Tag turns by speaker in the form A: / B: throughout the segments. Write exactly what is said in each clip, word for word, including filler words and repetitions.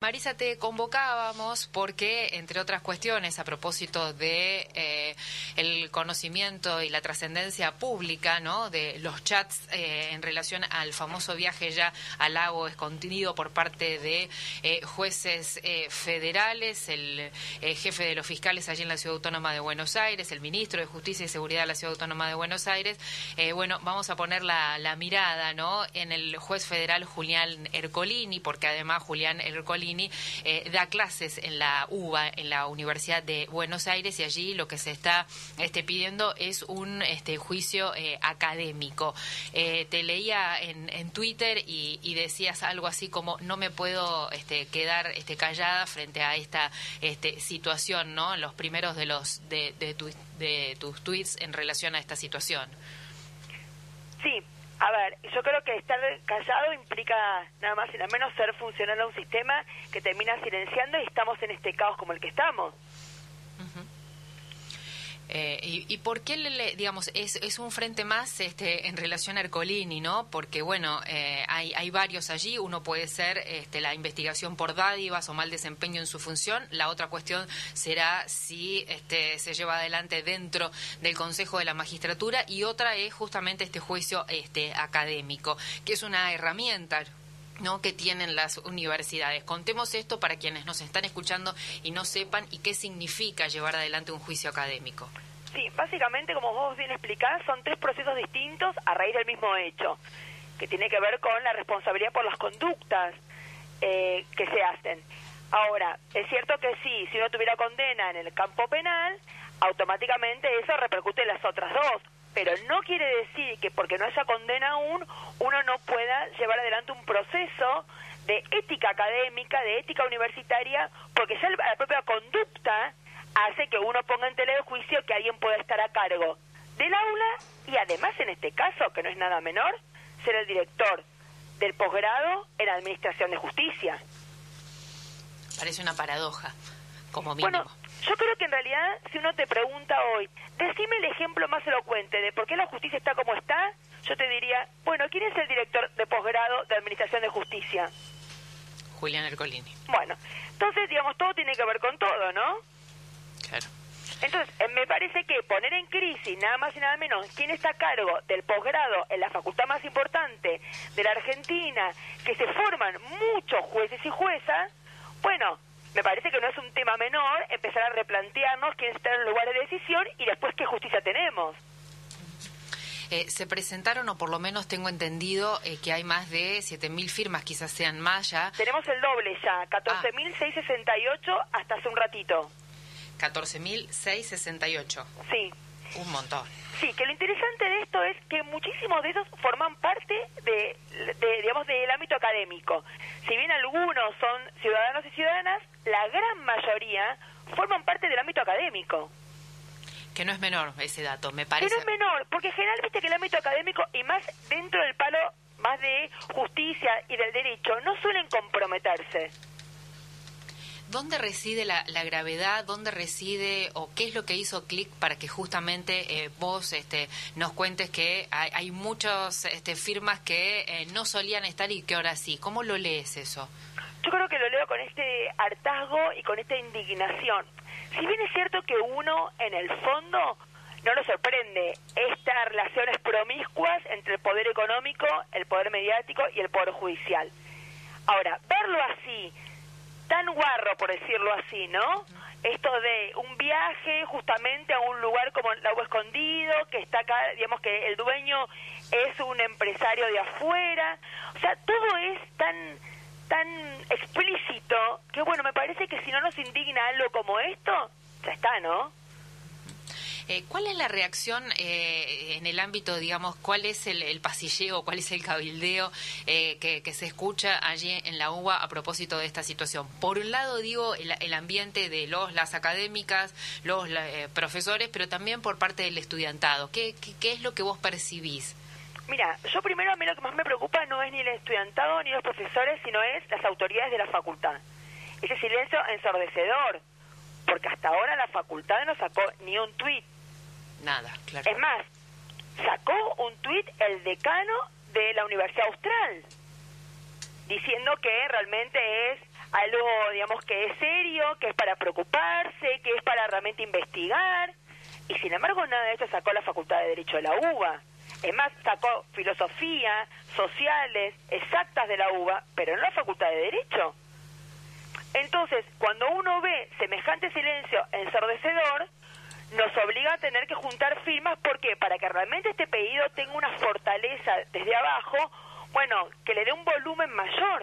A: Marisa, te convocábamos porque, entre otras cuestiones, a propósito de eh, el conocimiento y la trascendencia pública, ¿no?, de los chats eh, en relación al famoso viaje ya al lago escondido por parte de eh, jueces eh, federales, el eh, jefe de los fiscales allí en la Ciudad Autónoma de Buenos Aires, el ministro de Justicia y Seguridad de la Ciudad Autónoma de Buenos Aires. Eh, bueno, vamos a poner la, la mirada, ¿no?, en el juez federal Julián Ercolini, porque además Julián Ercolini eh, da clases en la U B A, en la Universidad de Buenos Aires, y allí lo que se está este, pidiendo es un este, juicio eh, académico. Eh, te leía en, en Twitter y, y decías algo así como: no me puedo este, quedar este, callada frente a esta este, situación, ¿no?, los primeros de los de, de, tu, de tus tweets en relación a esta situación.
B: Sí. A ver, yo creo que estar callado implica nada más y nada menos ser funcional a un sistema que termina silenciando, y estamos en este caos como el que estamos.
A: Uh-huh. Eh, y, ¿Y por qué, le, digamos, es, es un frente más este, en relación a Ercolini, ¿no? Porque, bueno, eh, hay, hay varios allí. Uno puede ser este, la investigación por dádivas o mal desempeño en su función. La otra cuestión será si este, se lleva adelante dentro del Consejo de la Magistratura. Y otra es justamente este juicio este, académico, que es una herramienta, ¿no?, que tienen las universidades. Contemos esto para quienes nos están escuchando y no sepan y qué significa llevar adelante un juicio académico.
B: Sí, básicamente, como vos bien explicás, son tres procesos distintos a raíz del mismo hecho, que tiene que ver con la responsabilidad por las conductas eh, que se hacen. Ahora, es cierto que sí, si uno tuviera condena en el campo penal, automáticamente eso repercute en las otras dos. Pero no quiere decir que porque no haya condena aún, uno no pueda llevar adelante un proceso de ética académica, de ética universitaria, porque ya la propia conducta hace que uno ponga en tela de juicio que alguien pueda estar a cargo del aula y además, en este caso, que no es nada menor, ser el director del posgrado en Administración de Justicia.
A: Parece una paradoja, como mínimo.
B: Bueno, yo creo que en realidad, si uno te pregunta hoy, decime el ejemplo más elocuente de por qué la justicia está como está, yo te diría, bueno, ¿quién es el director de posgrado de Administración de Justicia?
A: Julián Ercolini.
B: Bueno, entonces, digamos, todo tiene que ver con todo, ¿no?
A: Claro.
B: Entonces, eh, me parece que poner en crisis, nada más y nada menos, quién está a cargo del posgrado en la facultad más importante de la Argentina, que se forman muchos jueces y juezas, bueno, me parece que no es un tema menor empezar a replantearnos quién está en el lugar de decisión y después qué justicia tenemos.
A: Eh, se presentaron, o por lo menos tengo entendido, eh, que hay más de siete mil firmas, quizás sean más ya.
B: Tenemos el doble ya, catorce mil seiscientos sesenta y ocho hasta hace un ratito.
A: catorce mil seiscientos sesenta y ocho.
B: Sí.
A: Un montón.
B: Sí, que lo interesante de esto es que muchísimos de esos forman parte de, de, digamos, del ámbito académico. Si bien algunos son ciudadanos y ciudadanas, la gran mayoría forman parte del ámbito académico.
A: Que no es menor ese dato, me parece.
B: Que no es menor, porque en general, viste que el ámbito académico, y más dentro del palo más de justicia y del derecho, no suelen comprometerse.
A: ¿Dónde reside la, la gravedad? ¿Dónde reside o qué es lo que hizo clic para que justamente eh, vos este, nos cuentes que hay, hay muchas este, firmas que eh, no solían estar y que ahora sí? ¿Cómo lo lees eso?
B: Yo creo que lo leo con este hartazgo y con esta indignación. Si bien es cierto que uno, en el fondo, no lo sorprende estas relaciones promiscuas entre el poder económico, el poder mediático y el poder judicial. Ahora, verlo así, tan guarro, por decirlo así, ¿no? Esto de un viaje justamente a un lugar como el Lago Escondido, que está acá, digamos que el dueño es un empresario de afuera. O sea, todo es tan tan explícito que, bueno, me parece que si no nos indigna algo como esto, ya está, ¿no?
A: Eh, ¿Cuál es la reacción eh, en el ámbito, digamos, cuál es el, el pasilleo, cuál es el cabildeo eh, que, que se escucha allí en la U B A a propósito de esta situación? Por un lado, digo, el, el ambiente de los, las académicas, los eh, profesores, pero también por parte del estudiantado. ¿Qué, qué, qué es lo que vos percibís?
B: Mira, yo primero, a mí lo que más me preocupa no es ni el estudiantado ni los profesores, sino es las autoridades de la facultad. Ese silencio ensordecedor, porque hasta ahora la facultad no sacó ni un tuit.
A: Nada, claro.
B: Es más, sacó un tuit el decano de la Universidad Austral, diciendo que realmente es algo, digamos, que es serio, que es para preocuparse, que es para realmente investigar, y sin embargo nada de eso sacó la Facultad de Derecho de la UBA. Es más, sacó filosofía, sociales, exactas de la UBA, pero no la Facultad de Derecho. Entonces, cuando uno ve semejante silencio ensordecedor, nos obliga a tener que juntar firmas. ¿Por qué? Para que realmente este pedido tenga una fortaleza desde abajo, bueno, que le dé un volumen mayor,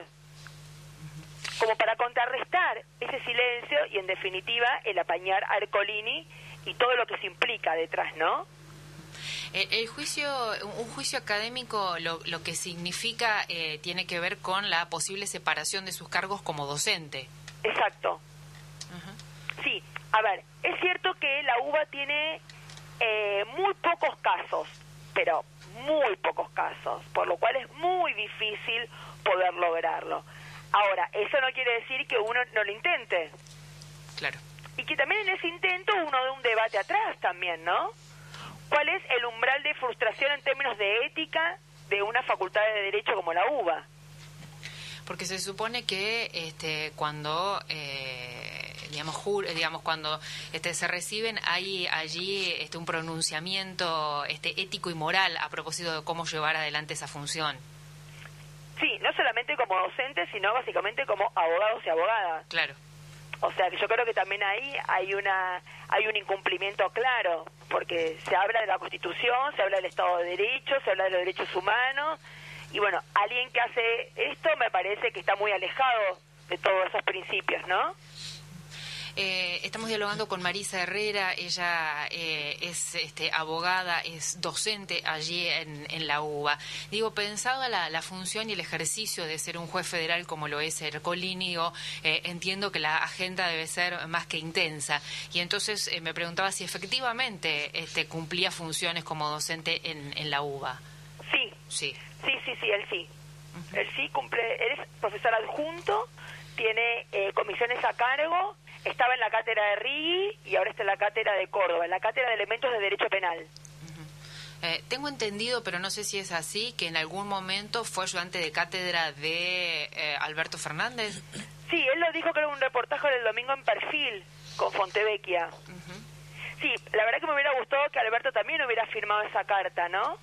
B: como para contrarrestar ese silencio y, en definitiva, el apañar a Ercolini y todo lo que se implica detrás, ¿no?
A: El, el juicio, un juicio académico, lo, lo que significa eh, tiene que ver con la posible separación de sus cargos como docente.
B: Exacto. Uh-huh. Sí, a ver, es cierto que la UBA tiene eh, muy pocos casos, pero muy pocos casos, por lo cual es muy difícil poder lograrlo. Ahora, eso no quiere decir que uno no lo intente.
A: Claro.
B: Y que también en ese intento uno dé un debate atrás también, ¿no? ¿Cuál es el umbral de frustración en términos de ética de una facultad de Derecho como la UBA?
A: Porque se supone que este, cuando, eh, digamos, jur, digamos, cuando este, se reciben, hay allí este, un pronunciamiento este, ético y moral a propósito de cómo llevar adelante esa función.
B: Sí, no solamente como docentes, sino básicamente como abogados y abogadas.
A: Claro.
B: O sea, que yo creo que también ahí hay una hay un incumplimiento claro, porque se habla de la Constitución, se habla del Estado de Derecho, se habla de los derechos humanos, y bueno, alguien que hace esto me parece que está muy alejado de todos esos principios, ¿no?
A: Eh, estamos dialogando con Marisa Herrera, ella eh, es este, abogada, es docente allí en, en la UBA. Digo, pensada la, la función y el ejercicio de ser un juez federal como lo es Ercolini, digo, eh, entiendo que la agenda debe ser más que intensa. Y entonces eh, me preguntaba si efectivamente este, cumplía funciones como docente en, en la UBA.
B: Sí,
A: sí,
B: sí, sí, sí, él sí. Uh-huh. Él sí cumple, él es profesor adjunto, tiene eh, comisiones a cargo. Estaba en la cátedra de Rigui y ahora está en la cátedra de Córdoba, en la cátedra de elementos de derecho penal.
A: Uh-huh. eh, tengo entendido, pero no sé si es así, que en algún momento fue ayudante de cátedra de eh, Alberto Fernández.
B: Sí, él lo dijo que era un reportaje del domingo en Perfil, con Fontevecchia. Uh-huh. Sí, la verdad que me hubiera gustado que Alberto también hubiera firmado esa carta, ¿no?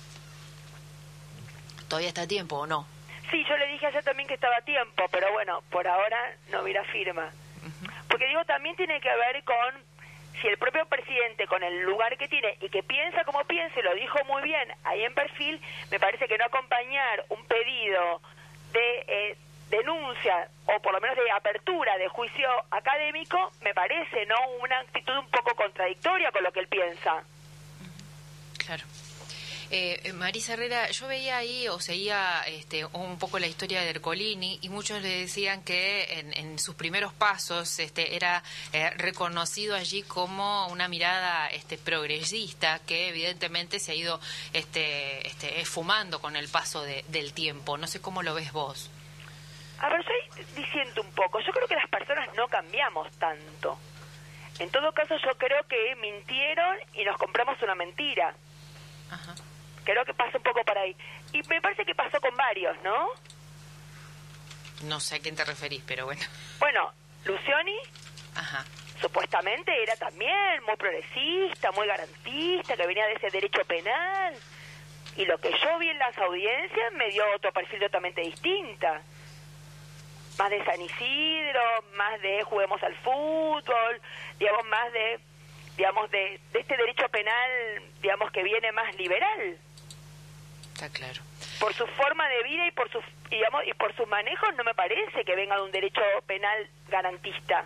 A: ¿Todavía está a tiempo o no?
B: Sí, yo le dije ayer también que estaba a tiempo, pero bueno, por ahora no hubiera firma. Porque digo, también tiene que ver con si el propio presidente, con el lugar que tiene y que piensa como piensa, y lo dijo muy bien ahí en Perfil, me parece que no acompañar un pedido de eh, denuncia o por lo menos de apertura de juicio académico, me parece, ¿no?, una actitud un poco contradictoria con lo que él piensa.
A: Claro. Eh, Marisa Herrera, yo veía ahí o seguía este, un poco la historia de Ercolini y muchos le decían que en, en sus primeros pasos este, era eh, reconocido allí como una mirada este, progresista que evidentemente se ha ido este, este, esfumando con el paso de, del tiempo. No sé cómo lo ves vos.
B: A ver, yo ahí diciendo un poco, yo creo que las personas no cambiamos tanto. En todo caso, yo creo que mintieron y nos compramos una mentira.
A: Ajá.
B: Creo que pasa un poco por ahí. Y me parece que pasó con varios, ¿no?
A: No sé a quién te referís, pero bueno.
B: Bueno, Lucioni,
A: ajá,
B: supuestamente era también muy progresista, muy garantista, que venía de ese derecho penal. Y lo que yo vi en las audiencias me dio otro perfil totalmente distinta. Más de San Isidro, más de juguemos al fútbol, digamos, más de, digamos, de, de este derecho penal, digamos, que viene más liberal.
A: Está claro.
B: Por su forma de vida y por sus, digamos, y por sus manejos no me parece que venga de un derecho penal garantista.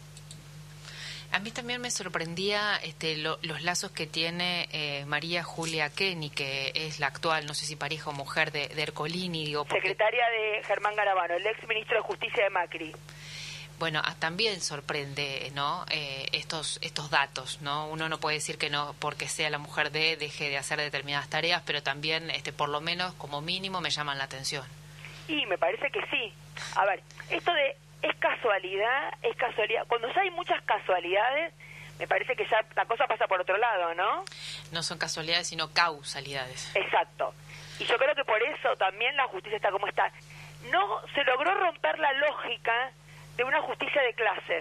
A: A mí también me sorprendía este, lo, los lazos que tiene eh, María Julia Kenny, que es la actual, no sé si pareja o mujer de, de Ercolini, digo, porque...
B: secretaria de Germán Garabano, el ex ministro de Justicia de Macri.
A: Bueno, también sorprende, ¿no? Eh, estos estos datos, ¿no? Uno no puede decir que no porque sea la mujer de deje de hacer determinadas tareas, pero también, este, por lo menos como mínimo, me llaman la atención.
B: Y me parece que sí. A ver, esto de es casualidad, es casualidad. Cuando ya hay muchas casualidades, me parece que ya la cosa pasa por otro lado, ¿no?
A: No son casualidades, sino causalidades.
B: Exacto. Y yo creo que por eso también la justicia está como está. no se logró romper la lógica de una justicia de clase,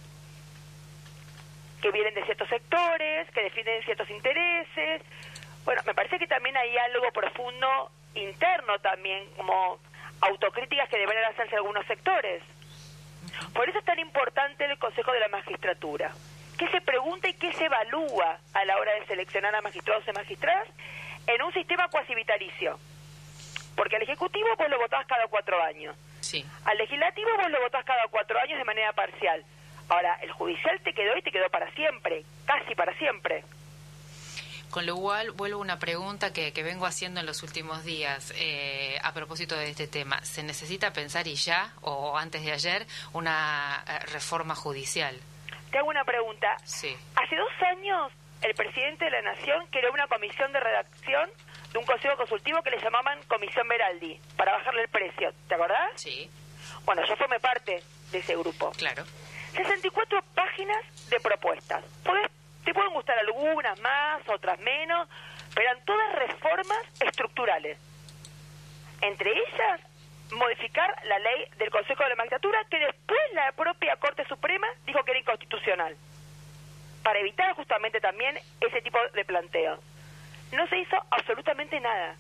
B: que vienen de ciertos sectores, que defienden ciertos intereses. Bueno, me parece que también hay algo profundo interno también, como autocríticas que deberían hacerse algunos sectores. Por eso es tan importante el Consejo de la Magistratura. ¿Qué se pregunta y qué se evalúa a la hora de seleccionar a magistrados y magistradas en un sistema cuasi vitalicio? Porque al Ejecutivo vos lo votás cada cuatro años.
A: Sí.
B: Al Legislativo vos lo votás cada cuatro años de manera parcial. Ahora, el Judicial te quedó y te quedó para siempre, casi para siempre.
A: Con lo cual, vuelvo a una pregunta que, que vengo haciendo en los últimos días eh, a propósito de este tema. ¿Se necesita pensar y ya, o antes de ayer, una eh, reforma judicial?
B: Te hago una pregunta.
A: Sí.
B: Hace dos años, el presidente de la Nación creó una comisión de redacción de un consejo consultivo que le llamaban Comisión Veraldi, para bajarle el precio. ¿Te acordás?
A: Sí.
B: Bueno, yo formé parte de ese grupo.
A: Claro.
B: sesenta y cuatro páginas de propuestas. Podés, te pueden gustar algunas más, otras menos, pero eran todas reformas estructurales. Entre ellas, modificar la ley del Consejo de la Magistratura, que después la propia Corte Suprema dijo que era inconstitucional, para evitar justamente también ese tipo de planteo. No se hizo absolutamente nada.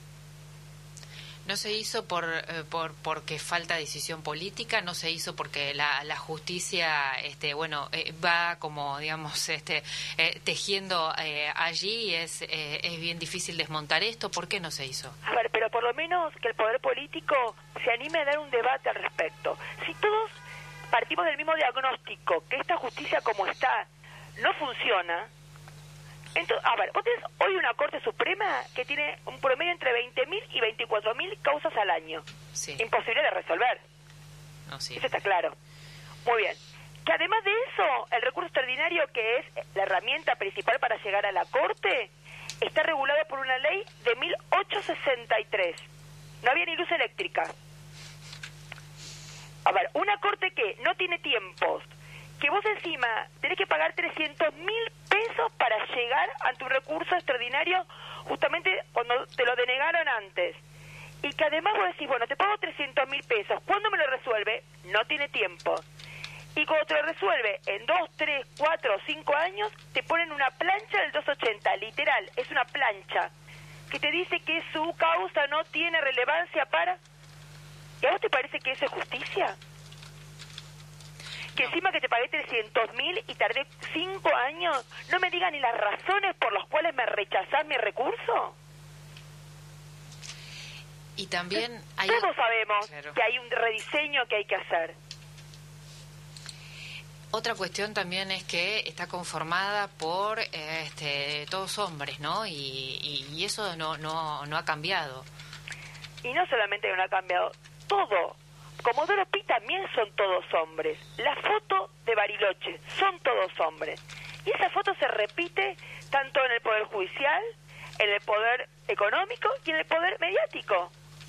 A: No se hizo por, eh, por porque falta decisión política, no se hizo porque la, la justicia, este, bueno, eh, va como, digamos, este, eh, tejiendo eh, allí y es, eh, es bien difícil desmontar esto. ¿Por qué no se hizo?
B: A ver, pero por lo menos que el poder político se anime a dar un debate al respecto. Si todos partimos del mismo diagnóstico, que esta justicia como está no funciona. Entonces, a ver, vos tenés hoy una Corte Suprema que tiene un promedio entre veinte mil y veinticuatro mil causas al año.
A: Sí.
B: Imposible de resolver.
A: No, sí.
B: Eso está claro. Muy bien. Que además de eso, el recurso extraordinario, que es la herramienta principal para llegar a la Corte, está regulado por una ley de mil ochocientos sesenta y tres. No había ni luz eléctrica. A ver, una Corte que no tiene tiempos, que vos encima tenés que pagar trescientos mil pesos para llegar ante un recurso extraordinario justamente cuando te lo denegaron antes. Y que además vos decís, bueno, te pago trescientos mil pesos, ¿cuándo me lo resuelve? No tiene tiempo. Y cuando te lo resuelve en dos, tres, cuatro o cinco años, te ponen una plancha del doscientos ochenta, literal, es una plancha, que te dice que su causa no tiene relevancia para... ¿Y a vos te parece que eso es justicia? Que encima que te pagué trescientos mil y tardé cinco años, no me digan ni las razones por las cuales me rechazás mi recurso.
A: Y también hay...
B: Todos sabemos
A: Claro.
B: que hay un rediseño que hay que hacer.
A: Otra cuestión también es que está conformada por eh, este, todos hombres, ¿no? Y, y, y eso no, no, no ha cambiado.
B: Y no solamente no ha cambiado, todo. Comodoro Pi también son todos hombres. La foto de Bariloche son todos hombres. Y esa foto se repite tanto en el Poder Judicial, en el Poder Económico y en el Poder Mediático.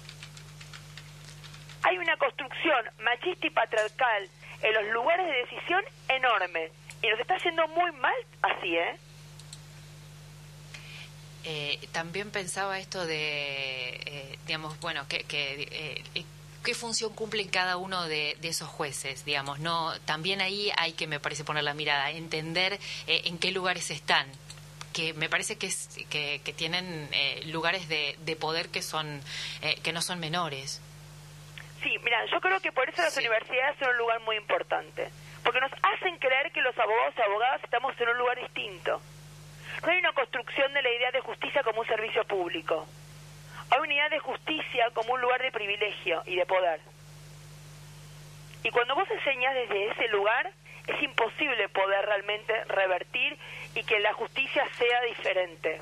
B: Hay una construcción machista y patriarcal en los lugares de decisión enorme. Y nos está haciendo muy mal así, ¿eh?
A: Eh, también pensaba esto de, eh, digamos, bueno, que... que eh, ¿qué función cumplen cada uno de, de esos jueces? Digamos, no, también ahí hay que, me parece, poner la mirada, entender eh, en qué lugares están, que me parece que es, que, que tienen eh, lugares de, de poder que son eh, que no son menores.
B: Sí, mira, yo creo que por eso las
A: Sí.
B: universidades son un lugar muy importante, porque nos hacen creer que los abogados y abogadas estamos en un lugar distinto. No hay una construcción de la idea de justicia como un servicio público. Hay una idea de justicia como un lugar de privilegio y de poder. Y cuando vos enseñás desde ese lugar, es imposible poder realmente revertir y que la justicia sea diferente.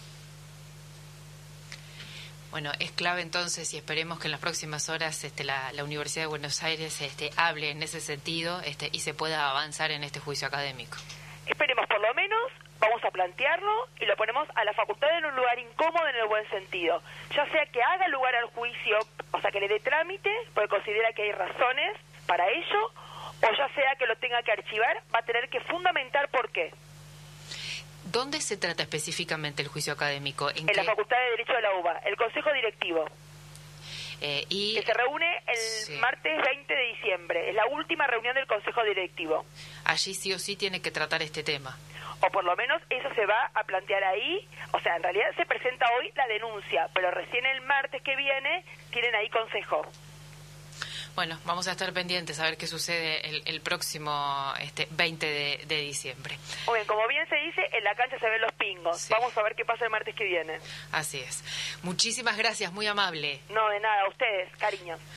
A: Bueno, es clave entonces y esperemos que en las próximas horas este, la, la Universidad de Buenos Aires este, hable en ese sentido este, y se pueda avanzar en este juicio académico.
B: Esperemos por lo menos, vamos a plantearlo y lo ponemos a la facultad en un lugar incómodo en el buen sentido. Ya sea que haga lugar al juicio, o sea que le dé trámite, porque considera que hay razones para ello, o ya sea que lo tenga que archivar, va a tener que fundamentar por qué.
A: ¿Dónde se trata específicamente el juicio académico? ¿En,
B: En
A: qué?
B: la Facultad de Derecho de la U B A, el Consejo Directivo.
A: Eh, y
B: que se reúne el
A: sí.
B: martes veinte de diciembre. Es la última reunión del Consejo Directivo.
A: Allí sí o sí tiene que tratar este tema.
B: O por lo menos eso se va a plantear ahí. O sea, en realidad se presenta hoy la denuncia, pero recién el martes que viene tienen ahí consejo.
A: Bueno, vamos a estar pendientes a ver qué sucede el, el próximo este veinte de, de diciembre.
B: Muy bien, como bien se dice, en la cancha se ven los pingos.
A: Sí.
B: Vamos a ver qué pasa el martes que viene.
A: Así es. Muchísimas gracias, muy amable.
B: No, de nada, a ustedes, cariño.